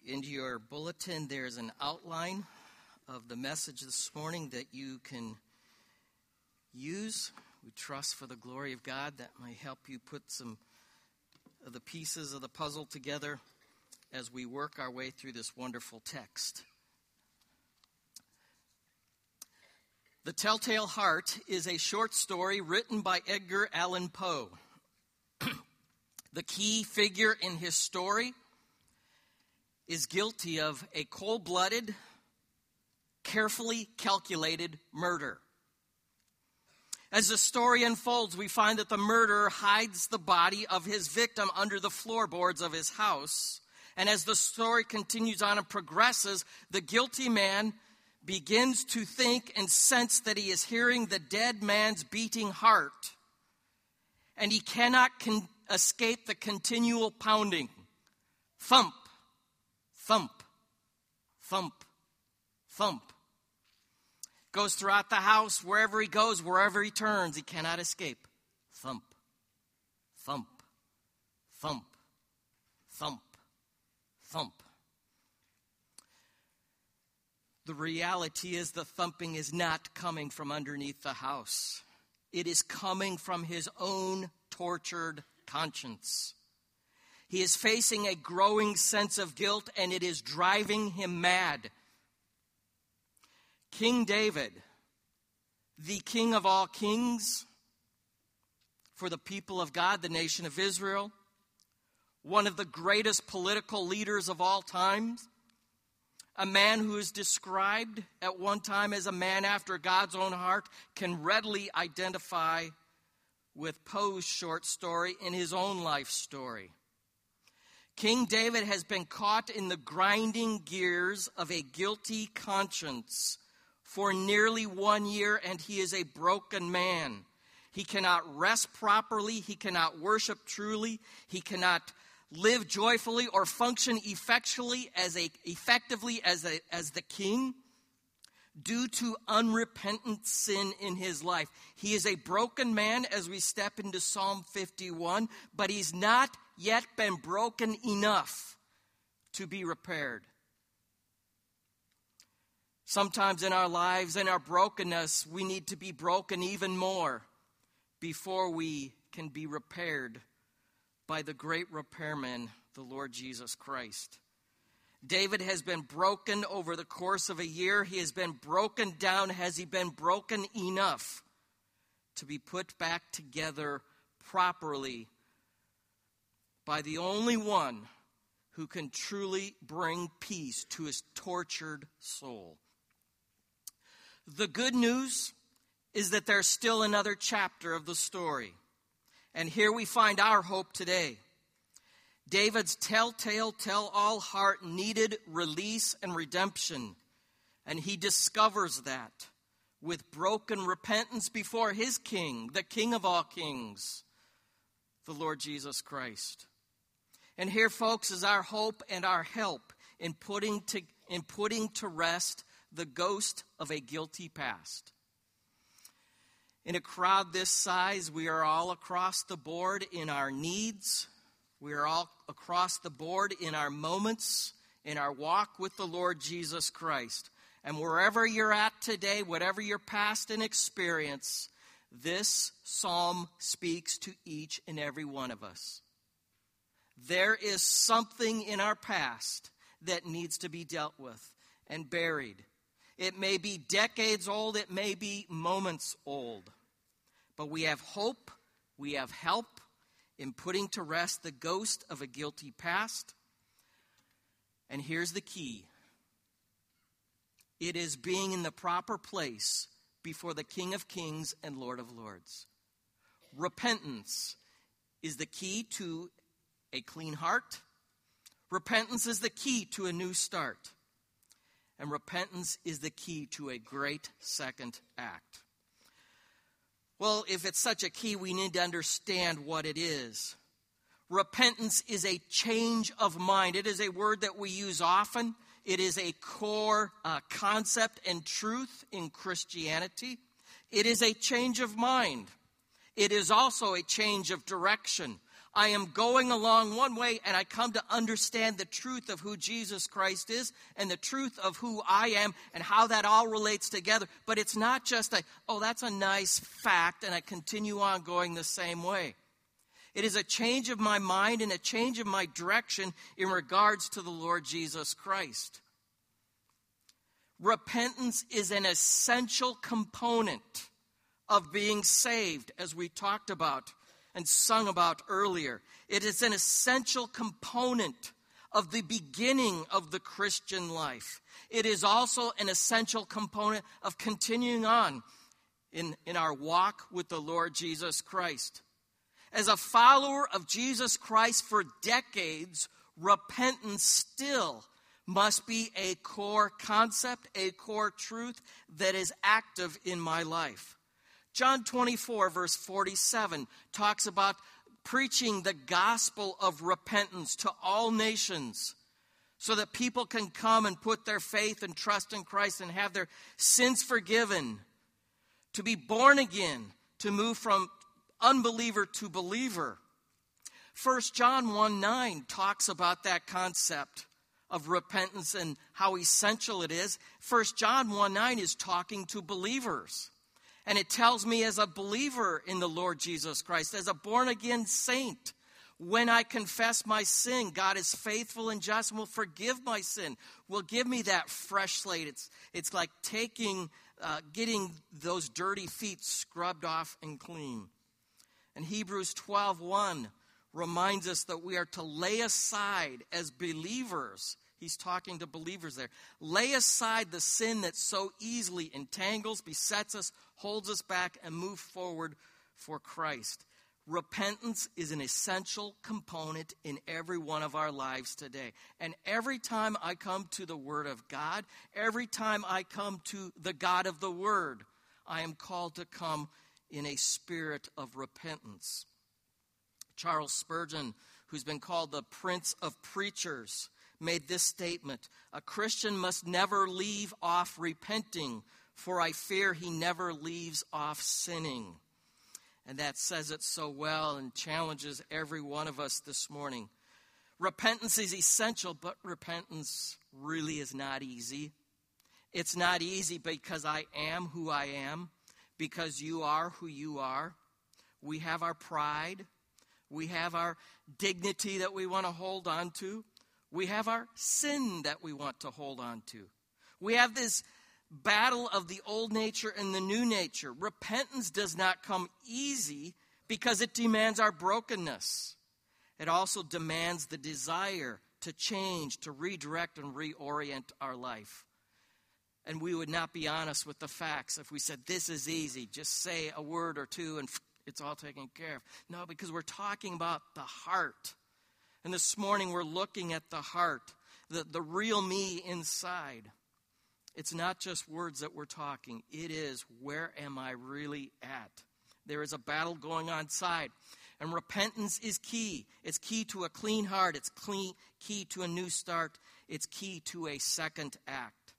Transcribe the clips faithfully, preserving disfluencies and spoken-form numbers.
into your bulletin, there's an outline of the message this morning that you can use. We trust for the glory of God that might help you put some of the pieces of the puzzle together as we work our way through this wonderful text. The Telltale Heart is a short story written by Edgar Allan Poe. The key figure in his story is guilty of a cold-blooded, carefully calculated murder. As the story unfolds, we find that the murderer hides the body of his victim under the floorboards of his house. And as the story continues on and progresses, the guilty man begins to think and sense that he is hearing the dead man's beating heart. And he cannot con- escape the continual pounding. Thump, thump, thump, thump. Goes throughout the house, wherever he goes, wherever he turns, he cannot escape. Thump, thump, thump, thump, thump. The reality is the thumping is not coming from underneath the house. It is coming from his own tortured conscience. He is facing a growing sense of guilt, and it is driving him mad. King David, the King of all kings for the people of God, the nation of Israel, one of the greatest political leaders of all times, a man who is described at one time as a man after God's own heart, can readily identify with Poe's short story in his own life story. King David has been caught in the grinding gears of a guilty conscience for nearly one year, and he is a broken man. He cannot rest properly. He cannot worship truly. He cannot live joyfully or function effectually as a, effectively as, a, as the king due to unrepentant sin in his life. He is a broken man as we step into Psalm fifty-one, but he's not yet been broken enough to be repaired. Sometimes in our lives, in our brokenness, we need to be broken even more before we can be repaired by the great repairman, the Lord Jesus Christ. David has been broken over the course of a year. He has been broken down. Has he been broken enough to be put back together properly by the only one who can truly bring peace to his tortured soul? The good news is that there's still another chapter of the story. And here we find our hope today. David's telltale, tell-all heart needed release and redemption. And he discovers that with broken repentance before his king, the King of all kings, the Lord Jesus Christ. And here, folks, is our hope and our help in putting to, in putting to rest the ghost of a guilty past. In a crowd this size, we are all across the board in our needs. We are all across the board in our moments, in our walk with the Lord Jesus Christ. And wherever you're at today, whatever your past and experience, this psalm speaks to each and every one of us. There is something in our past that needs to be dealt with and buried. It may be decades old, it may be moments old. But we have hope, we have help in putting to rest the ghost of a guilty past. And here's the key. It is being in the proper place before the King of Kings and Lord of Lords. Repentance is the key to a clean heart. Repentance is the key to a new start. And repentance is the key to a great second act. Well, if it's such a key, we need to understand what it is. Repentance is a change of mind. It is a word that we use often. It is a core uh, concept and truth in Christianity. It is a change of mind. It is also a change of direction. I am going along one way, and I come to understand the truth of who Jesus Christ is and the truth of who I am and how that all relates together. But it's not just a, oh, that's a nice fact, and I continue on going the same way. It is a change of my mind and a change of my direction in regards to the Lord Jesus Christ. Repentance is an essential component of being saved, as we talked about and sung about earlier. It is an essential component of the beginning of the Christian life. It is also an essential component of continuing on in, in our walk with the Lord Jesus Christ. As a follower of Jesus Christ for decades, repentance still must be a core concept, a core truth that is active in my life. John twenty-four, verse forty-seven, talks about preaching the gospel of repentance to all nations so that people can come and put their faith and trust in Christ and have their sins forgiven, to be born again, to move from unbeliever to believer. First John one nine talks about that concept of repentance and how essential it is. First John one nine is talking to believers. And it tells me, as a believer in the Lord Jesus Christ, as a born-again saint, when I confess my sin, God is faithful and just and will forgive my sin, will give me that fresh slate. It's, it's like taking, uh, getting those dirty feet scrubbed off and clean. And Hebrews twelve one reminds us that we are to lay aside as believers. He's talking to believers there. Lay aside the sin that so easily entangles, besets us, holds us back, and move forward for Christ. Repentance is an essential component in every one of our lives today. And every time I come to the Word of God, every time I come to the God of the Word, I am called to come in a spirit of repentance. Charles Spurgeon, who's been called the Prince of Preachers, made this statement: a Christian must never leave off repenting, for I fear he never leaves off sinning. And that says it so well and challenges every one of us this morning. Repentance is essential, but repentance really is not easy. It's not easy because I am who I am, because you are who you are. We have our pride. We have our dignity that we want to hold on to. We have our sin that we want to hold on to. We have this battle of the old nature and the new nature. Repentance does not come easy because it demands our brokenness. It also demands the desire to change, to redirect and reorient our life. And we would not be honest with the facts if we said, this is easy, just say a word or two and it's all taken care of. No, because we're talking about the heart. And this morning we're looking at the heart, the, the real me inside. It's not just words that we're talking. It is, where am I really at? There is a battle going on inside. And repentance is key. It's key to a clean heart. It's clean, key to a new start. It's key to a second act.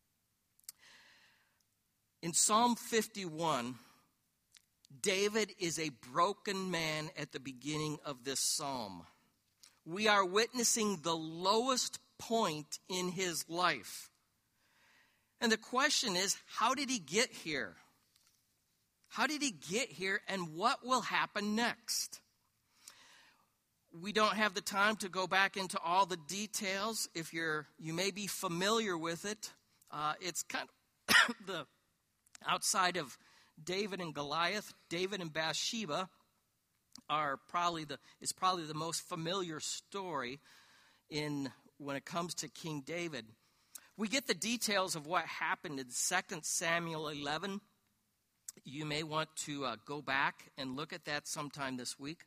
In Psalm fifty-one, David is a broken man at the beginning of this psalm. We are witnessing the lowest point in his life. And the question is, how did he get here? How did he get here, and what will happen next? We don't have the time to go back into all the details. If you're, you may be familiar with it. Uh, it's kind of the outside of David and Goliath, David and Bathsheba are probably the is probably the most familiar story in when it comes to King David. We get the details of what happened in Second Samuel eleven. You may want to uh, go back and look at that sometime this week.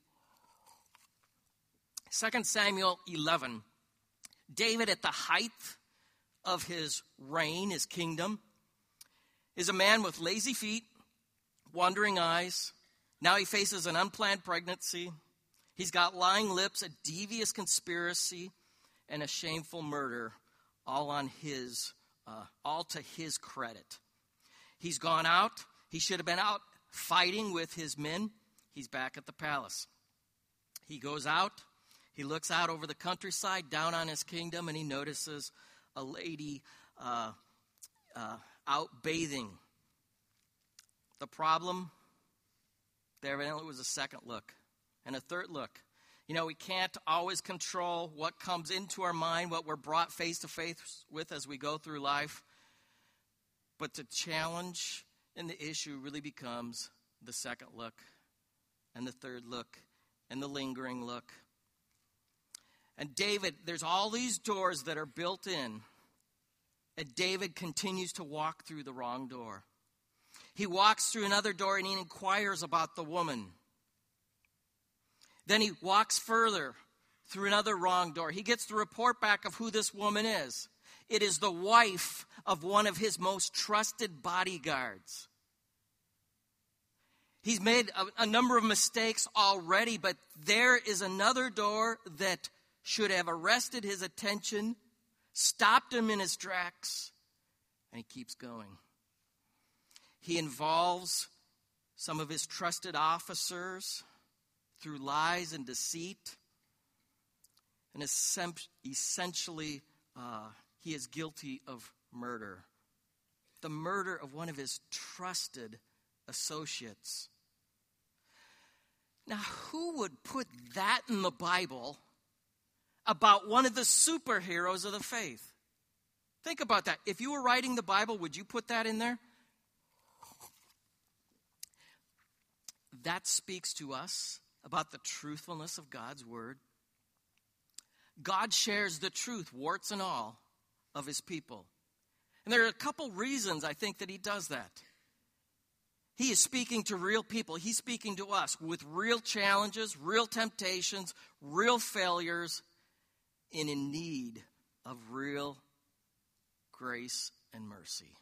Second Samuel eleven. David, at the height of his reign, his kingdom, is a man with lazy feet, wandering eyes. Now he faces an unplanned pregnancy. He's got lying lips, a devious conspiracy, and a shameful murder, all on his, uh, all to his credit. He's gone out. He should have been out fighting with his men. He's back at the palace. He goes out, he looks out over the countryside, down on his kingdom, and he notices a lady uh, uh, out bathing. The problem, there evidently was a second look and a third look. You know, we can't always control what comes into our mind, what we're brought face to face with as we go through life. But the challenge and the issue really becomes the second look and the third look and the lingering look. And David, there's all these doors that are built in, and David continues to walk through the wrong door. He walks through another door and he inquires about the woman. Then he walks further through another wrong door. He gets the report back of who this woman is. It is the wife of one of his most trusted bodyguards. He's made a, a number of mistakes already, but there is another door that should have arrested his attention, stopped him in his tracks, and he keeps going. He involves some of his trusted officers through lies and deceit. And essentially, uh, he is guilty of murder. The murder of one of his trusted associates. Now, who would put that in the Bible about one of the superheroes of the faith? Think about that. If you were writing the Bible, would you put that in there? That speaks to us about the truthfulness of God's word. God shares the truth, warts and all, of his people. And there are a couple reasons I think that he does that. He is speaking to real people. He's speaking to us with real challenges, real temptations, real failures, and in need of real grace and mercy.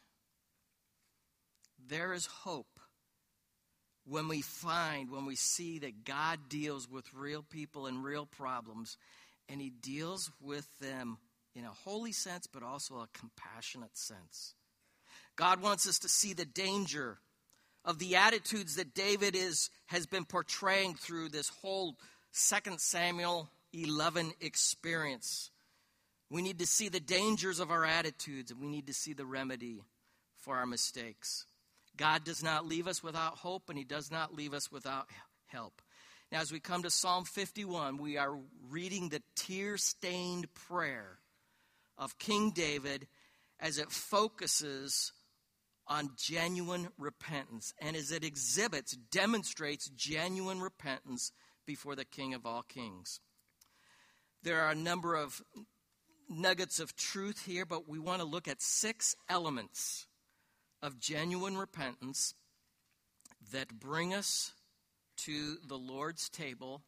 There is hope when we find, when we see that God deals with real people and real problems, and he deals with them in a holy sense, but also a compassionate sense. God wants us to see the danger of the attitudes that David is has been portraying through this whole Second Samuel eleven experience. We need to see the dangers of our attitudes, and we need to see the remedy for our mistakes. God does not leave us without hope, and he does not leave us without help. Now, as we come to Psalm fifty-one, we are reading the tear-stained prayer of King David as it focuses on genuine repentance, and as it exhibits, demonstrates genuine repentance before the King of all kings. There are a number of nuggets of truth here, but we want to look at six elements of genuine repentance that bring us to the Lord's table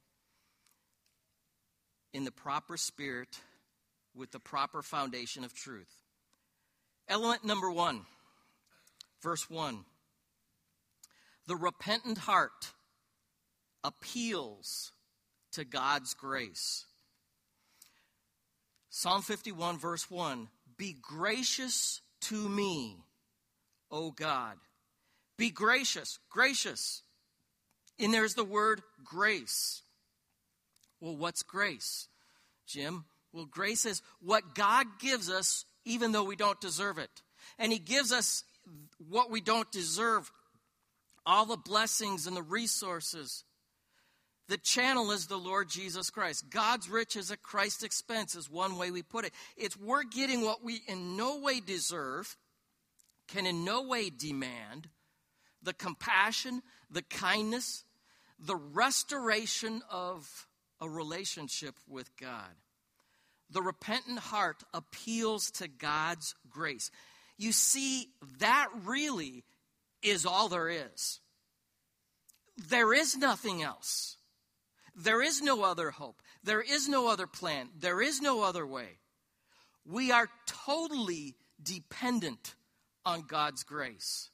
in the proper spirit with the proper foundation of truth. Element number one, verse one. The repentant heart appeals to God's grace. Psalm fifty-one, verse one. Be gracious to me, O God. Be gracious, gracious. And there's the word grace. Well, what's grace, Jim? Well, grace is what God gives us even though we don't deserve it. And he gives us what we don't deserve, all the blessings and the resources. The channel is the Lord Jesus Christ. God's riches at Christ's expense is one way we put it. It's we're getting what we in no way deserve, can in no way demand, the compassion, the kindness, the restoration of a relationship with God. The repentant heart appeals to God's grace. You see, that really is all there is. There is nothing else. There is no other hope. There is no other plan. There is no other way. We are totally dependent on God's grace.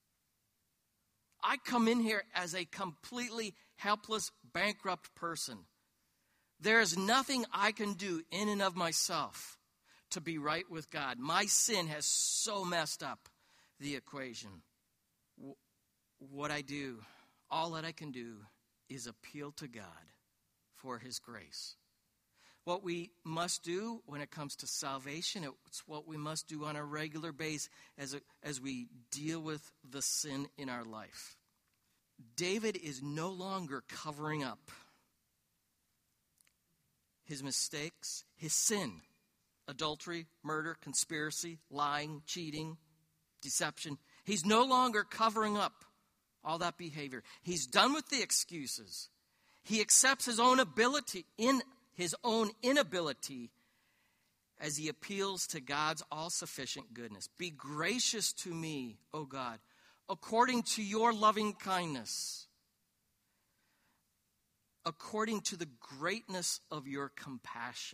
I come in here as a completely helpless, bankrupt person. There is nothing I can do in and of myself to be right with God. My sin has so messed up the equation. What I do, all that I can do is appeal to God for his grace. What we must do when it comes to salvation, it's what we must do on a regular basis as, a, as we deal with the sin in our life. David is no longer covering up his mistakes, his sin, adultery, murder, conspiracy, lying, cheating, deception. He's no longer covering up all that behavior. He's done with the excuses. He accepts his own ability in his own inability as he appeals to God's all-sufficient goodness. Be gracious to me, O God, according to your loving kindness, according to the greatness of your compassion.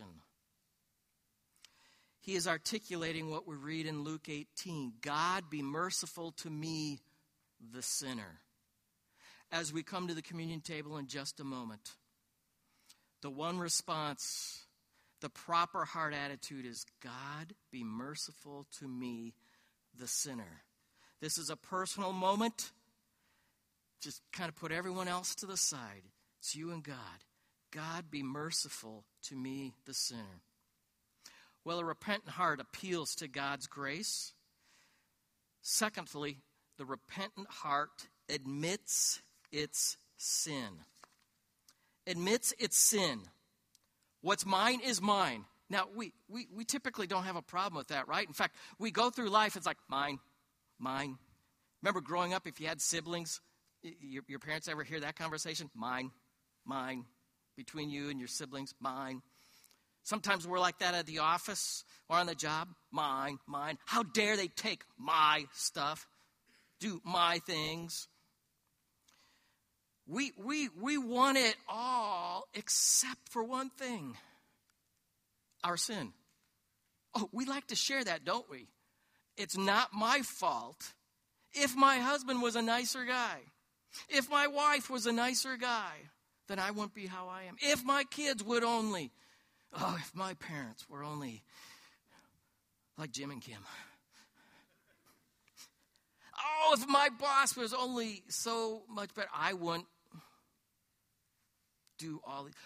He is articulating what we read in Luke eighteen. God, be merciful to me, the sinner. As we come to the communion table in just a moment, the one response, the proper heart attitude is, God, be merciful to me, the sinner. This is a personal moment. Just kind of put everyone else to the side. It's you and God. God, be merciful to me, the sinner. Well, a repentant heart appeals to God's grace. Secondly, the repentant heart admits its sin. Admits its sin. What's mine is mine. Now, we, we, we typically don't have a problem with that, right? In fact, we go through life, it's like, mine, mine. Remember growing up, if you had siblings, your, your parents ever hear that conversation? Mine, mine. Between you and your siblings, mine. Sometimes we're like that at the office or on the job. Mine, mine. How dare they take my stuff, do my things. We, we, we want it all except for one thing, our sin. Oh, we like to share that, don't we? It's not my fault if my husband was a nicer guy. If my wife was a nicer guy, then I wouldn't be how I am. If my kids would only, oh, if my parents were only like Jim and Kim. Oh, if my boss was only so much better, I wouldn't do all these.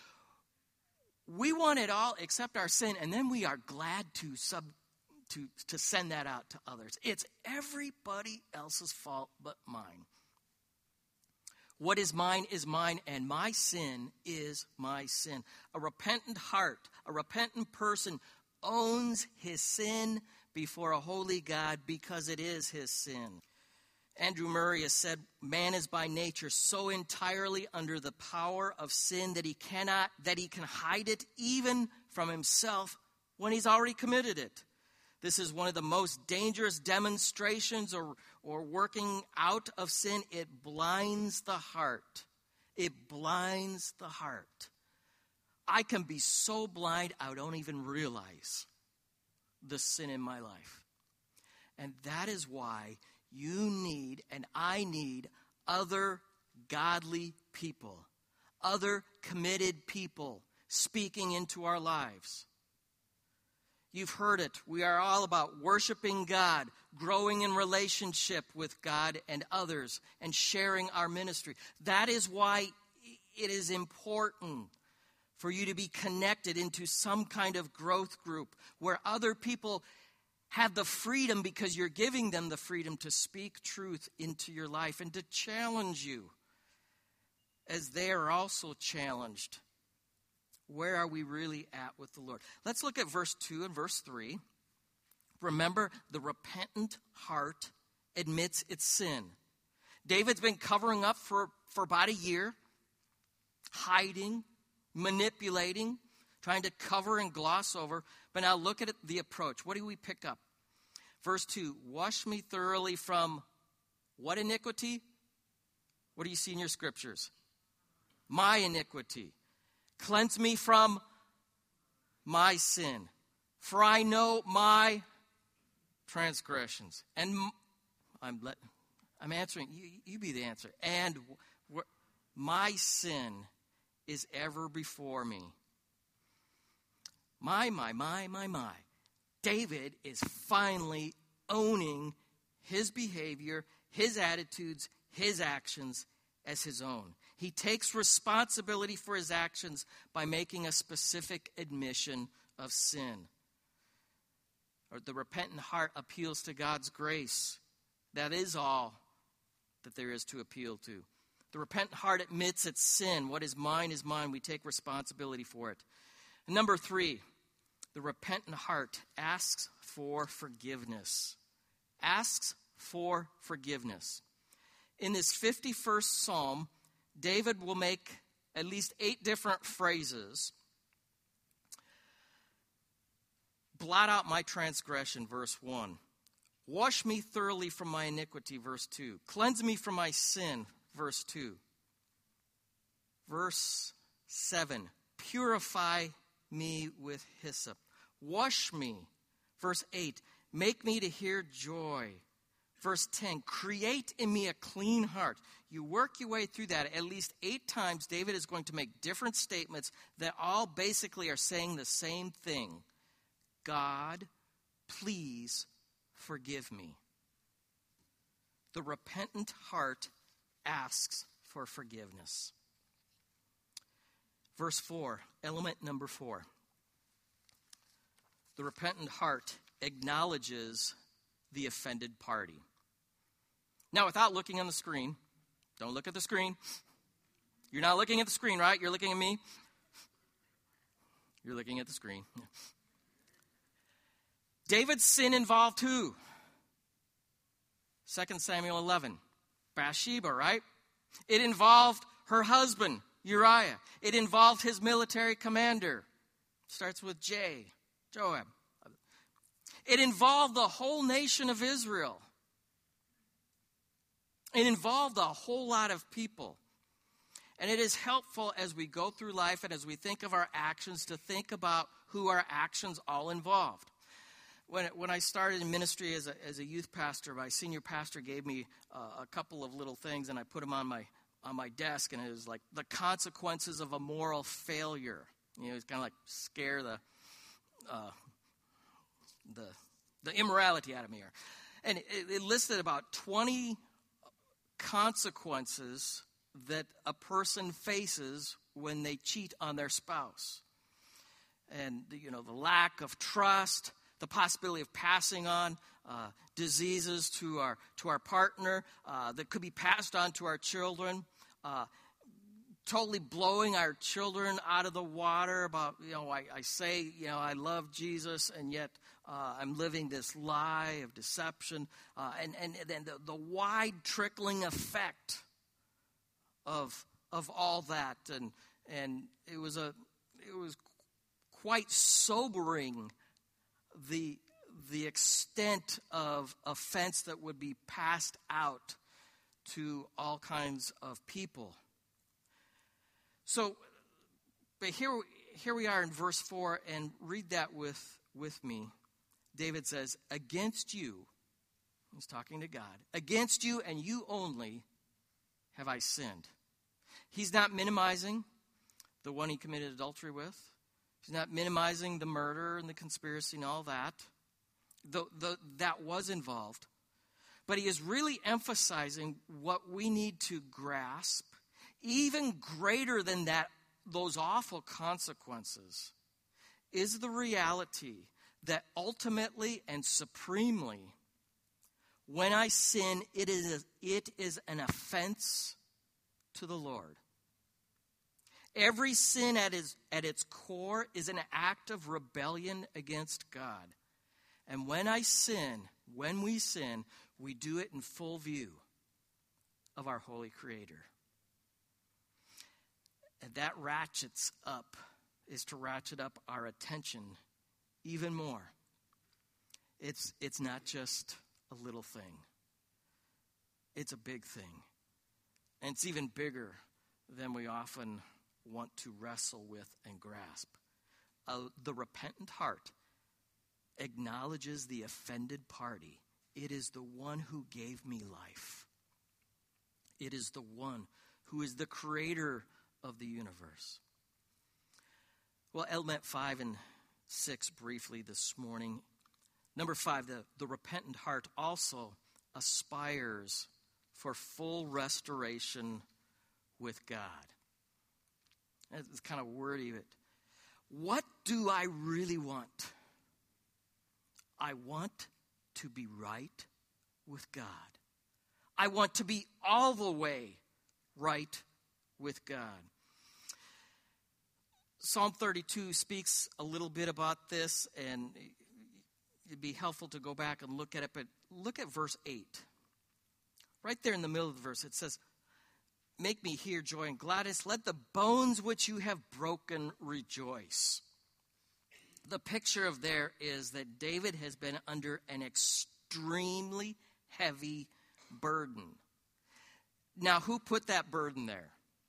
We want it all except our sin, and then we are glad to sub to, to send that out to others. It's everybody else's fault but mine. What is mine is mine, and my sin is my sin. A repentant heart, a repentant person owns his sin before a holy God because it is his sin. Andrew Murray has said, man is by nature so entirely under the power of sin that he cannot, that he can hide it even from himself when he's already committed it. This is one of the most dangerous demonstrations or, or working out of sin. It blinds the heart. It blinds the heart. I can be so blind I don't even realize the sin in my life. And that is why you need, and I need, other godly people, other committed people speaking into our lives. You've heard it. We are all about worshiping God, growing in relationship with God and others, and sharing our ministry. That is why it is important for you to be connected into some kind of growth group where other people have the freedom, because you're giving them the freedom to speak truth into your life and to challenge you as they are also challenged. Where are we really at with the Lord? Let's look at verse two and verse three. Remember, the repentant heart admits its sin. David's been covering up for, for about a year, hiding, manipulating, trying to cover and gloss over. But now look at it, the approach. What do we pick up? Verse two, wash me thoroughly from what iniquity? What do you see in your scriptures? My iniquity. Cleanse me from my sin. For I know my transgressions. And I'm let, I'm answering, you, you be the answer. And wh- my sin is ever before me. My, my, my, my, my. David is finally owning his behavior, his attitudes, his actions as his own. He takes responsibility for his actions by making a specific admission of sin. Or the repentant heart appeals to God's grace. That is all that there is to appeal to. The repentant heart admits its sin. What is mine is mine. We take responsibility for it. And number three, the repentant heart asks for forgiveness. Asks for forgiveness. In this fifty-first Psalm, David will make at least eight different phrases. Blot out my transgression, verse one. Wash me thoroughly from my iniquity, verse two. Cleanse me from my sin, verse two. Verse seven. Purify me with hyssop. Wash me, verse eight. Make me to hear joy. Verse ten, create in me a clean heart. You work your way through that. At least eight times, David is going to make different statements that all basically are saying the same thing. God, please forgive me. The repentant heart asks for forgiveness. Verse four, element number four. The repentant heart acknowledges the offended party. Now, without looking on the screen, don't look at the screen. You're not looking at the screen, right? You're looking at me. You're looking at the screen. Yeah. David's sin involved who? Second Samuel eleven. Bathsheba, right? It involved her husband, Uriah. It involved his military commander. Starts with J, Joab. It involved the whole nation of Israel. It involved a whole lot of people. And it is helpful as we go through life and as we think of our actions to think about who our actions all involved. When when I started in ministry as a, as a youth pastor, my senior pastor gave me uh, a couple of little things, and I put them on my on my desk, and it was like the consequences of a moral failure. You know, it's kind of like scare the uh, the the immorality out of me here. And it, it listed about twenty consequences that a person faces when they cheat on their spouse. And, you know, the lack of trust, the possibility of passing on uh, diseases to our to our partner uh, that could be passed on to our children, uh, totally blowing our children out of the water about, you know, I, I say, you know, I love Jesus, and yet uh, I'm living this lie of deception, uh, and, and, and the, the wide trickling effect of of all that, and and it was a it was quite sobering, the the extent of offense that would be passed out to all kinds of people. So, but here here we are in verse four, and read that with with me. David says, "Against you," he's talking to God, "against you and you only have I sinned." He's not minimizing the one he committed adultery with. He's not minimizing the murder and the conspiracy and all that. The, the, that was involved. But he is really emphasizing what we need to grasp, even greater than that, those awful consequences, is the reality that ultimately and supremely, when I sin, it is, it is an offense to the Lord. Every sin at its, at its core is an act of rebellion against God. And when I sin, when we sin, we do it in full view of our holy Creator. And that ratchets up, is to ratchet up our attention even more. It's, it's not just a little thing. It's a big thing. And it's even bigger than we often want to wrestle with and grasp. Uh, the repentant heart acknowledges the offended party. It is the one who gave me life. It is the one who is the creator of the universe. Well, element five and six briefly this morning. Number five, the, the repentant heart also aspires for full restoration with God. It's kind of wordy, but what do I really want? I want to be right with God. I want to be all the way right with God. Psalm thirty-two speaks a little bit about this, and it'd be helpful to go back and look at it, but look at verse eight. Right there in the middle of the verse, it says, make me hear joy and gladness. Let the bones which you have broken rejoice. The picture of there is that David has been under an extremely heavy burden. Now, who put that burden there?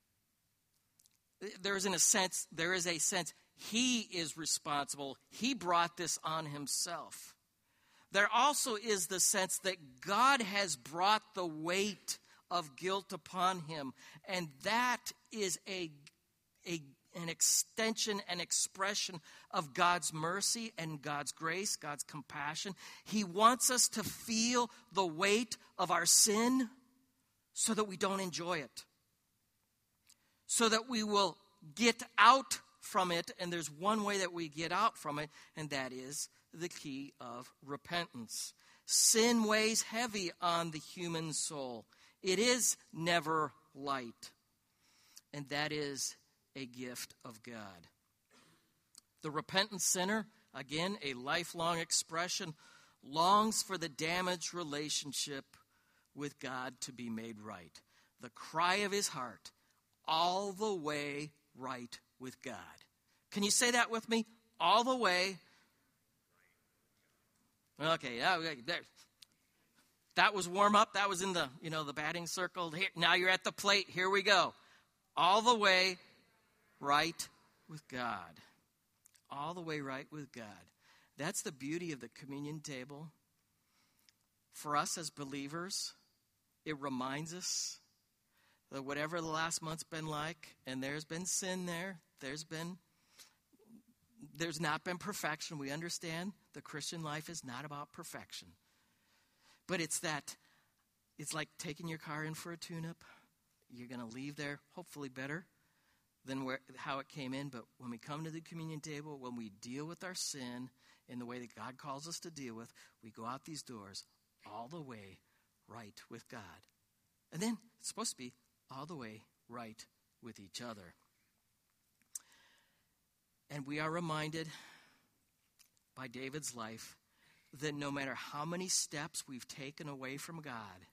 There is in a sense, there is a sense he is responsible. He brought this on himself. There also is the sense that God has brought the weight of guilt upon him, and that is a, a an extension, an expression of God's mercy and God's grace, God's compassion. He wants us to feel the weight of our sin so that we don't enjoy it, so that we will get out from it. And there's one way that we get out from it, and that is the key of repentance. Sin weighs heavy on the human soul. It is never light, and that is a gift of God. The repentant sinner, again, a lifelong expression, longs for the damaged relationship with God to be made right. The cry of his heart, all the way right with God. Can you say that with me? All the way. Okay, there. That was warm up. That was in the, you know, the batting circle. Here, now you're at the plate. Here we go. All the way right with God. All the way right with God. That's the beauty of the communion table. For us as believers, it reminds us that whatever the last month's been like, and there's been sin there, there's been, there's not been perfection. We understand the Christian life is not about perfection. But it's that, it's like taking your car in for a tune-up. You're going to leave there hopefully better than where, how it came in. But when we come to the communion table, when we deal with our sin in the way that God calls us to deal with, we go out these doors all the way right with God. And then it's supposed to be all the way right with each other. And we are reminded by David's life that no matter how many steps we've taken away from God,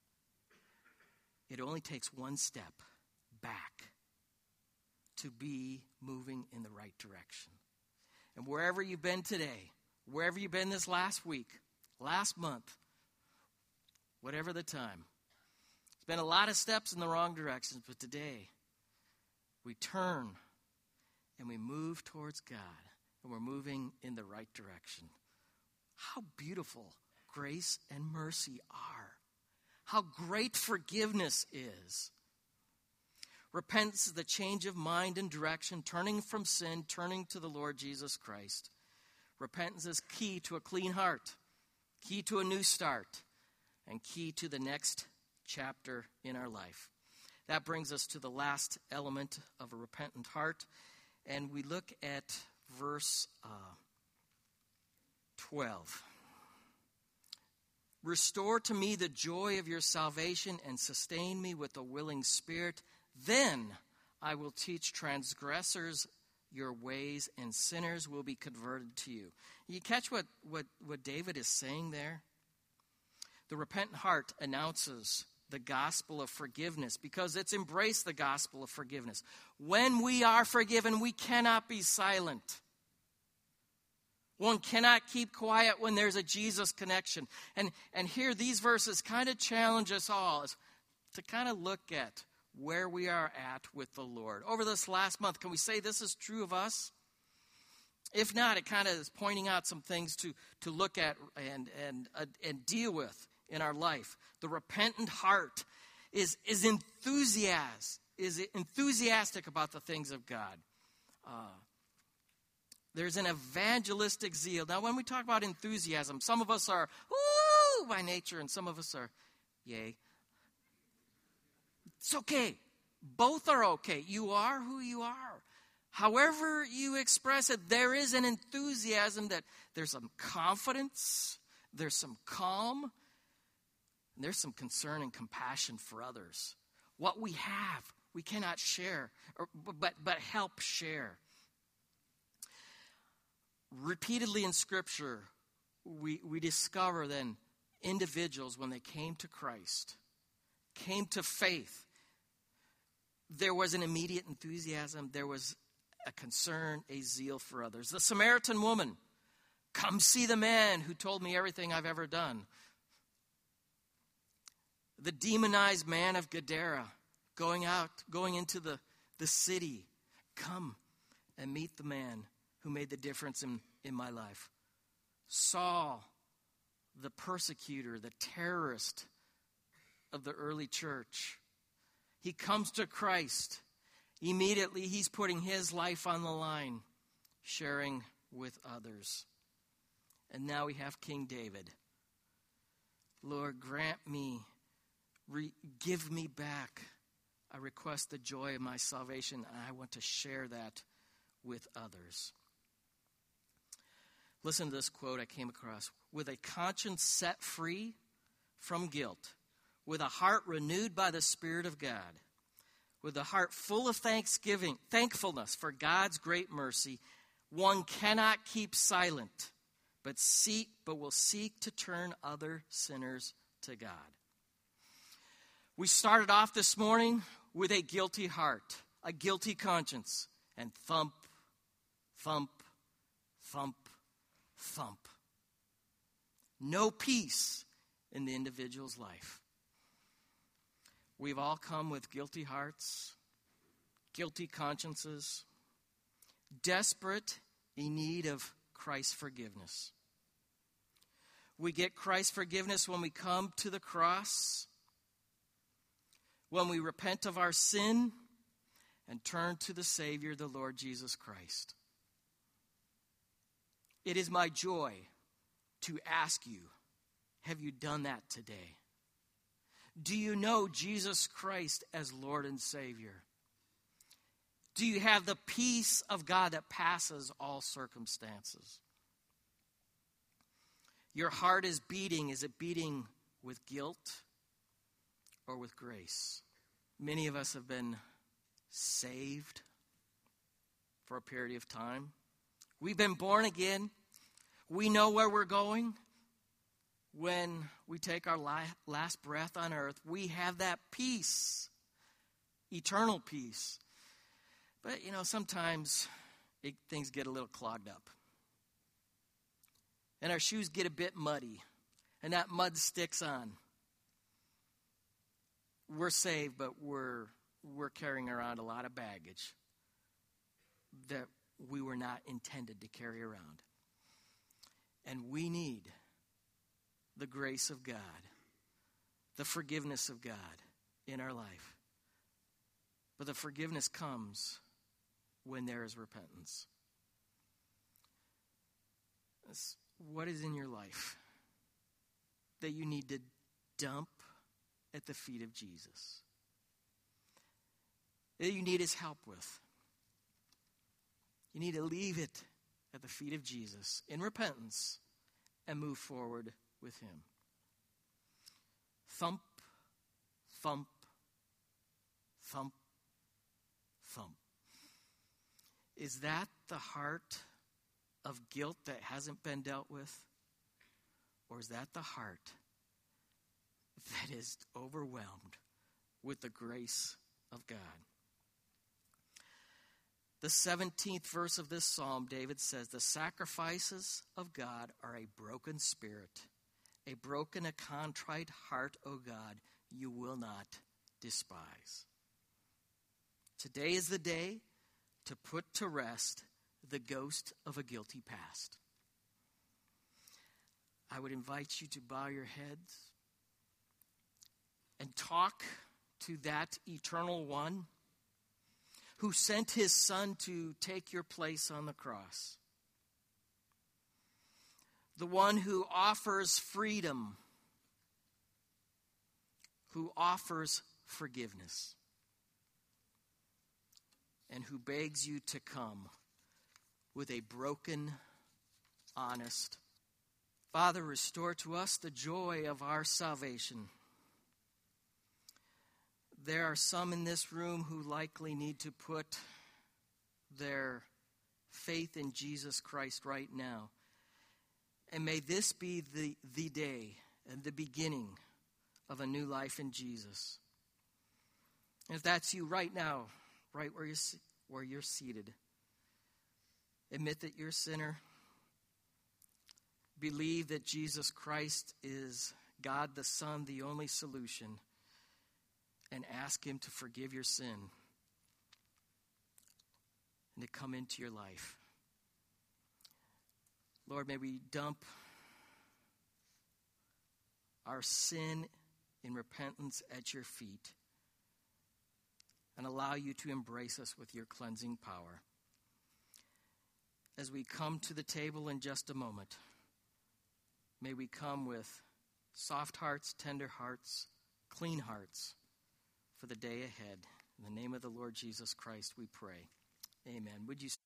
it only takes one step back to be moving in the right direction. And wherever you've been today, wherever you've been this last week, last month, whatever the time, it's been a lot of steps in the wrong directions, but today we turn and we move towards God, and we're moving in the right direction. How beautiful grace and mercy are. How great forgiveness is. Repentance is the change of mind and direction, turning from sin, turning to the Lord Jesus Christ. Repentance is key to a clean heart, key to a new start, and key to the next chapter in our life. That brings us to the last element of a repentant heart, and we look at verse uh, twelve. Restore to me the joy of your salvation and sustain me with a willing spirit. Then I will teach transgressors your ways, and sinners will be converted to you. You catch what, what, what David is saying there? The repentant heart announces the gospel of forgiveness because it's embraced the gospel of forgiveness. When we are forgiven, we cannot be silent. One cannot keep quiet when there's a Jesus connection. And, and here these verses kind of challenge us all to kind of look at where we are at with the Lord. Over this last month, can we say this is true of us? If not, it kind of is pointing out some things to, to look at and, and, uh, and deal with in our life. The repentant heart is, is, enthusiastic, is enthusiastic about the things of God. Uh, There's an evangelistic zeal. Now, when we talk about enthusiasm, some of us are, woo, by nature, and some of us are, yay. It's okay. Both are okay. You are who you are. However you express it, there is an enthusiasm that there's some confidence, there's some calm, and there's some concern and compassion for others. What we have, we cannot share, or, but, but help share. Repeatedly in Scripture, we, we discover then individuals, when they came to Christ, came to faith, there was an immediate enthusiasm. There was a concern, a zeal for others. The Samaritan woman, come see the man who told me everything I've ever done. The demonized man of Gadara, going out, going into the, the city. Come and meet the man who made the difference in, in my life. Saul, the persecutor, the terrorist of the early church. He comes to Christ. Immediately, he's putting his life on the line, sharing with others. And now we have King David. Lord, grant me, re- give me back. I request the joy of my salvation, and I want to share that with others. Listen to this quote I came across. With a conscience set free from guilt, with a heart renewed by the Spirit of God, with a heart full of thanksgiving, thankfulness for God's great mercy, one cannot keep silent, but seek, but will seek to turn other sinners to God. We started off this morning with a guilty heart, a guilty conscience, and thump, thump, thump, thump. No peace in the individual's life. We've all come with guilty hearts, guilty consciences, desperate in need of Christ's forgiveness. We get Christ's forgiveness when we come to the cross, when we repent of our sin and turn to the Savior, the Lord Jesus Christ. It is my joy to ask you, have you done that today? Do you know Jesus Christ as Lord and Savior? Do you have the peace of God that passes all circumstances? Your heart is beating. Is it beating with guilt or with grace? Many of us have been saved for a period of time. We've been born again. We know where we're going. When we take our last breath on earth, we have that peace, eternal peace. But, you know, sometimes it, things get a little clogged up. And our shoes get a bit muddy, and that mud sticks on. We're saved, but we're we're carrying around a lot of baggage that we were not intended to carry around. And we need the grace of God, the forgiveness of God in our life. But the forgiveness comes when there is repentance. What is in your life that you need to dump at the feet of Jesus? That you need his help with? You need to leave it at the feet of Jesus in repentance and move forward with him. Thump, thump, thump, thump. Is that the heart of guilt that hasn't been dealt with? Or is that the heart that is overwhelmed with the grace of God? The seventeenth verse of this psalm, David says, the sacrifices of God are a broken spirit, a broken, a contrite heart, O God, you will not despise. Today is the day to put to rest the ghost of a guilty past. I would invite you to bow your heads and talk to that eternal one who sent his son to take your place on the cross. The one who offers freedom, who offers forgiveness. and who begs you to come with a broken, honest. Father, restore to us the joy of our salvation. There are some in this room who likely need to put their faith in Jesus Christ right now. And may this be the, the day and the beginning of a new life in Jesus. And if that's you right now, right where you're, where you're seated, admit that you're a sinner. Believe that Jesus Christ is God the Son, the only solution, and ask him to forgive your sin and to come into your life. Lord, may we dump our sin in repentance at your feet and allow you to embrace us with your cleansing power. As we come to the table in just a moment, may we come with soft hearts, tender hearts, clean hearts for the day ahead. In the name of the Lord Jesus Christ, we pray. Amen. Would you